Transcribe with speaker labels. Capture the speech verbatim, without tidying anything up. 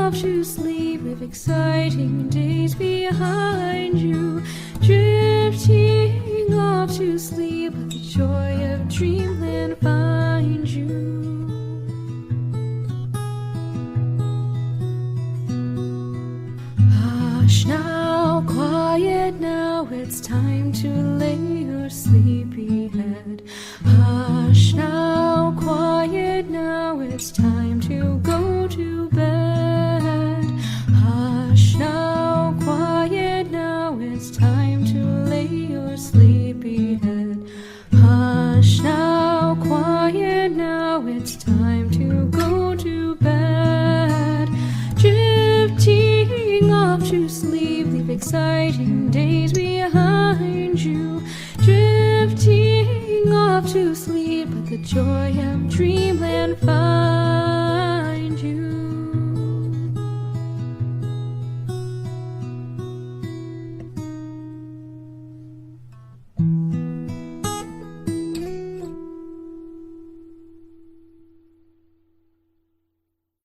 Speaker 1: off to sleep with exciting days behind you. Drifting off to sleep, let the joy of dreamland find you. Hush now, quiet now, it's time to lay your sleepy head. Hush now, quiet now, it's time to go to bed. Hush now, quiet now, it's time to lay your sleepy head. Hush now, quiet now, it's time to go to bed. Drifting off to sleep, leave exciting days behind you. Drifting off to sleep, let the joy of dreamland find